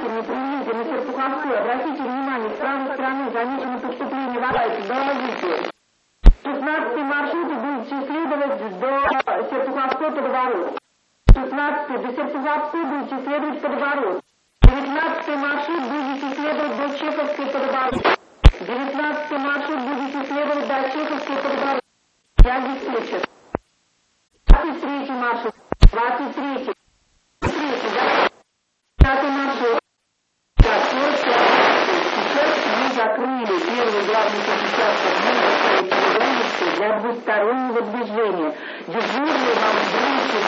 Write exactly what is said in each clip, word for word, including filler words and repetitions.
внимательны, приедете на Серпуховской, обратите внимание, с правой стороны замечено поступление вода, доложите. шестнадцатый маршрут будет следовать до Серпуховской подворот. шестнадцатый до Серпуховской будете следовать подворот. девятнадцатый маршрут будете следовать до Чеховской подворот. девятнадцатый маршрут будете следовать до Чеховской подворот. Я диспетчер. двадцать третий маршрут. двадцать третий. Пятый маршрут. Так, сорок пять. Сейчас мы закрыли первый главный участок для двустороннего движения. Дежурный вам бросит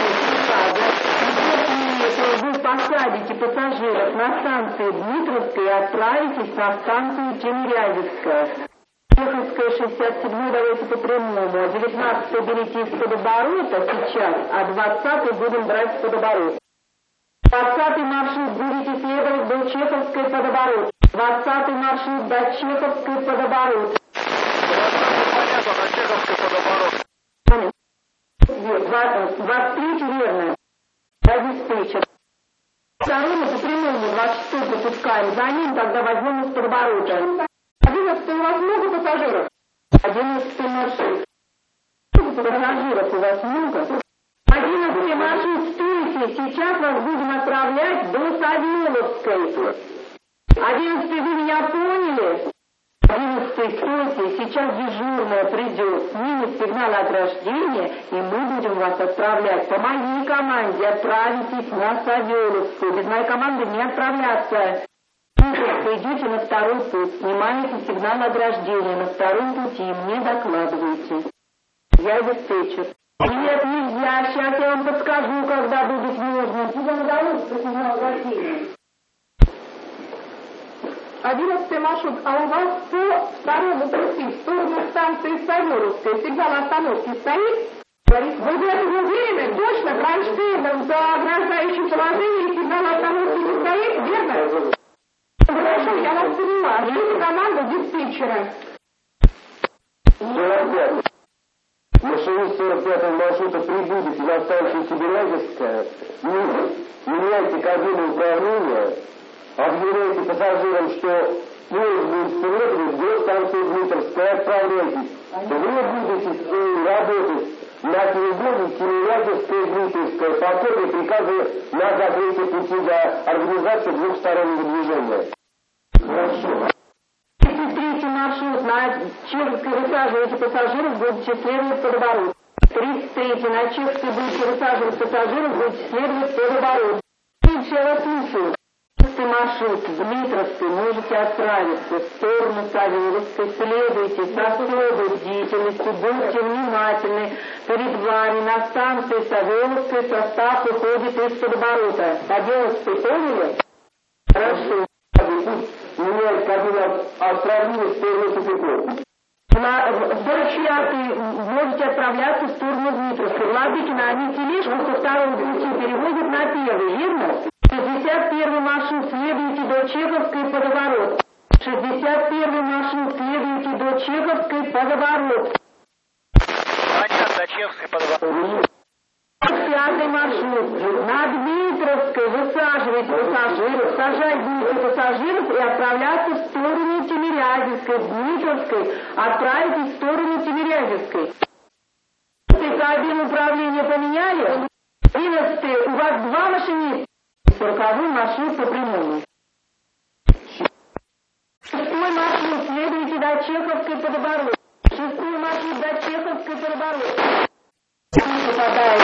после приказа. Вы посадите пассажиров на станции Дмитровская и отправитесь на станцию Тимирязевская. Чеховская, шестьдесят седьмой, давайте по прямому. девятнадцатый берите из-под оборота сейчас, а двадцатый будем брать из-под оборота. двадцатый маршрут будете следовать до Чеховской под оборот. двадцатый маршрут до Чеховской под оборот. Понятно, до Чеховской под оборот. двадцать третий верно. Я диспетчер. Второму по прямому двадцать шестой пропускаем. За ним тогда возьмем из-под оборота. одиннадцатый у вас много пассажиров? одиннадцатый маршрут. Пассажиров у вас много? одиннадцатый маршрут, стойте, сейчас вас будем отправлять до Савеловской. одиннадцатый, вы меня поняли? одиннадцатый, стойте, сейчас дежурная придет, снимет сигнал ограждения, и мы будем вас отправлять. По моей команде отправитесь на Савеловскую. Без моей команды не отправляться. Вы идете на второй путь, снимаете сигнал ограждения на втором пути, мне докладываете. Я диспетчер. Нет, нельзя, сейчас я вам подскажу, когда будет можно. Куда удалось по сигналу ограждения? одиннадцатый маршрут, а у вас по второму пути в сторону станции Савеловская сигнал остановки стоит? Вы в этом уверены? Точно, кронштейном за ограждающим положением сигнал остановки не стоит, верно? Хорошо, я вас поняла. Есть команда диспетчера. сорок пять. Машинист сорок пятого маршрута прибудете на станцию Тимирязевская, меняйте кабину управления, объявляйте пассажирам, что поезд будет следовать до станции Дмитровская, отправляйтесь. Вы будете работать на перегоне Тимирязевская и Дмитровская по копии приказа на закрытие пути для организации двухстороннего движения. Хорошо. тридцать третий маршрут на Чеховской высаживаете пассажиров, будете следовать под оборот. тридцать третий на Чеховской будете высаживать пассажиров, будете следовать под оборот. Дальше я вас слушаю. тридцатый маршрут с Дмитровской можете отправиться в сторону Савеловской. Следуйте с особой бдительностью, будьте внимательны. Перед вами на станции Савеловской состав уходит из-под оборота. Савеловской поняли? Хорошо. Меняет кабину отправления в сторону тупиков. На сорок пятый можете отправляться в сторону Дмитровской. Владыкина, они тележку со второго пути переводят на первый, верно? шестьдесят первый маршрут, следуйте до Чеховской под оборот. шестьдесят первый маршрут, следуйте до Чеховской под оборот. Понятно, до Чеховской под оборот. Пятый маршрут. На Дмитровской высаживайте пассажиров, сажать будете пассажиров и отправляться в сторону Тимирязевской. С Дмитровской отправитесь в сторону Тимирязевской. Кабину управления поменяли? одиннадцатый. У вас два машиниста. сороковой маршрут по прямому. Шестой маршрут. Следуйте до Чеховской под оборот. Шестой маршрут до Чеховской под оборот.